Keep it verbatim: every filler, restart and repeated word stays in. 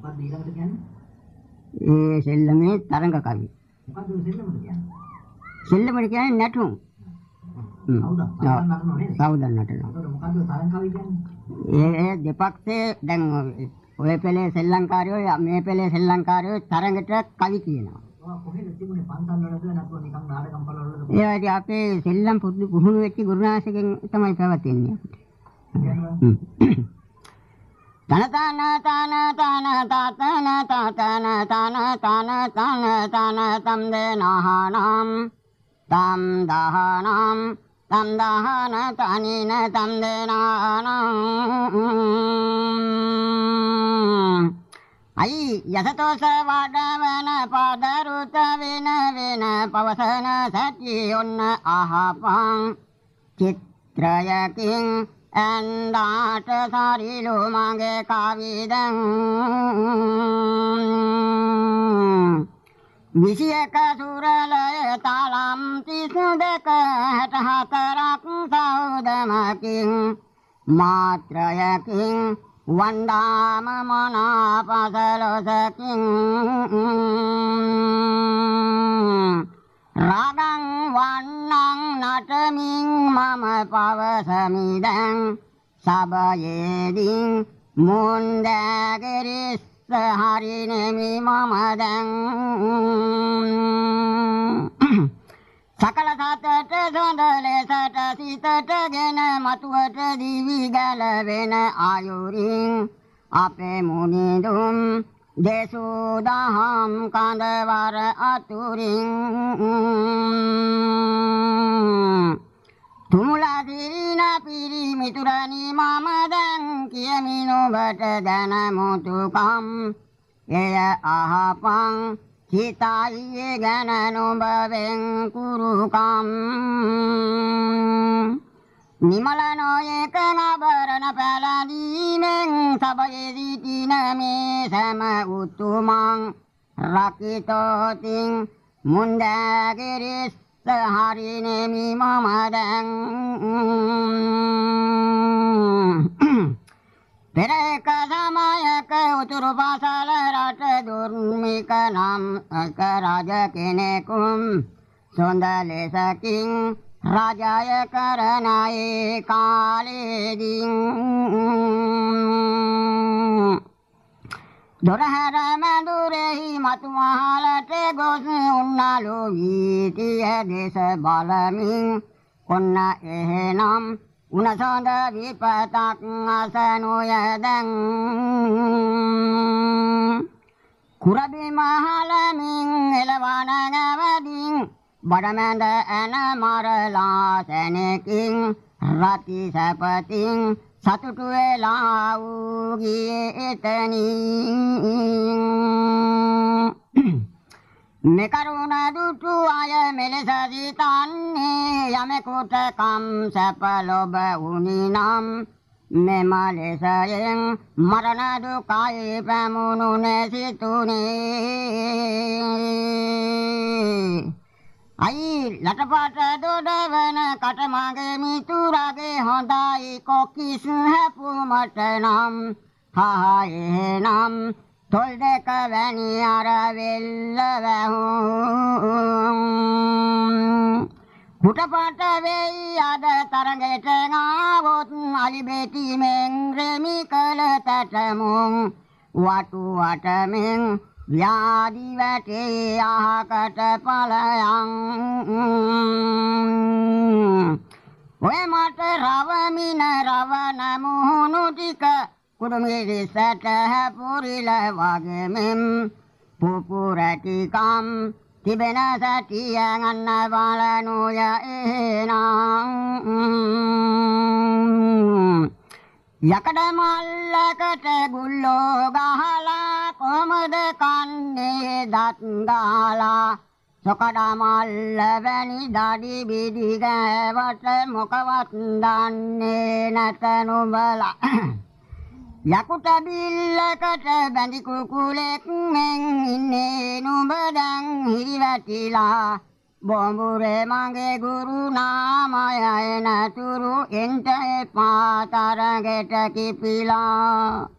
මොකක්ද ඊළඟට කියන්නේ? ඒ සෙල්ලමේ තරංග කවි. මොකක්ද සෙල්ලමට කියන්නේ? සෙල්ලමට කියන්නේ නැටුම්. කවුද? සවුදන් නටනවා නේද? සවුදන් නටනවා. ඒකට මොකක්ද තරංග කවි කියන්නේ? ඒ ඒ දෙපක්ෂේ දැන් ඔය පෙළේ සෙල්ලංකාරයෝ මේ පෙළේ සෙල්ලංකාරයෝ තරඟට කවි කියනවා. ඔය කොහෙද තිබුණේ පන්සල් වලද නැත්නම් නිකන් නාටකම් පළවලද? ඒ වගේ අපේ සෙල්ලම් පුදු පුහුණු වෙච්ච ගුරුනාථගෙන් තමයි පැවතෙන්නේ. තන තන තන තන තන තන තන තන තන තන තම් දේනහනම් තම් දහනම් තම් දහන තනින තම් දේනහනම් අයි යසතෝස වඩවන පදරුත වෙන වෙන පවසන සැටි ඔන්න අහපං චිත්‍රයකින් ඇන්දාට සරිලු මගේ කවිදන් විසියක සුරලය තලම් තිස් දෙක හැට හතරක් සෞදමකින් මාත්‍රයකින් වන්දාම මනා පසලොසකින් රාගං වන්නං නටමින් මම පවසමිදැන් සබයේදින් මුන්දැගිරිස්ස හරිනෙමි මම දැන් සකල සතට සොඳ ලෙසට සිතට ගෙන මතුවට දිවි ගැලවෙන ආයුරින් අපේ මුනිදුම් දේසු දහම් කඳවර අතුරින් තුමුලා දිරින පිරිමිතුරනි මම දැන් කියමි නුඹට දැනමුතුකම් එය අහපං හිතයි ගැන නුඹවෙන් කුරුකම් නිමල නොයක නබරණ පැලඳීමෙන් සබයේ සිටින මේ සෑම උතුමන් රකිතෝතින් මුන්දැගිරිස්ස හරිනෙමි මම දැන් පෙර එක සමයක උතුරු පාසල රට දුර්මික නම් එක රජ කෙනෙකුම් සොඳ ලෙසකින් රජය කරනයේ කාලේදී දොරහැර මැදුරෙහි මතු මහලට ගොස් උන්නලු වීතිය දෙස බලමින් ඔන්න එහෙනම් උනසොඳ විපතක් අසනුය දැන් කුරබි මහලමින් එළවන නැවදින් බඩමැඳ ඇන මරලා සැනකින් රති සැපතින් සතුටු වෙලා වූ ගියේ එතනින් මෙකරුණ දුටු අය මෙලෙස සිතන්නේ යමෙකුට කම් සැප ලොබ වුනි නම් මෙම ලෙසයෙන් මරණ දුකයි පැමුණුනේ සිතුනේ අයි ලටපට දොඩවන කටමගේ මිතුරගේ හොඳයි කොකිස් හැපුමට නම් හා එහෙනම් තොල් දෙක වැනි අර වෙල්ල වැහුම් කුටපට වෙයි අද තරඟට ආවොත් අලිබෙටිමෙන් රෙමි කළ තැටමුන් වටු වටමින් ව්‍යාධි වැටේ අහකට පලයන් ඔය මට රවමින රවන මුහුණු ටික කුඩුමිරිසට හැපුරිල වගෙමින් පුපුරැටිකම් තිබෙන සැටිය ගන්න බලනුය එහෙනම් යකඩ මල්ලකට ගුල්ලෝ ගහලා කොහමද කන්නේ දත් ගාලා සොකඩ මල්ල වැනි දඩි බිඩි ගෑවට මොකවත් දන්නේ නැත නුඹලා යකුට බිල්ලකට බැඳි කුකුලෙක් මෙන් ඉන්නේ නුඹ දැන් හිරිවැටිලා බොඹුරේ මගේ ගුරු නාමය එනතුරු එන්ට එපා තරගෙට කිපිලා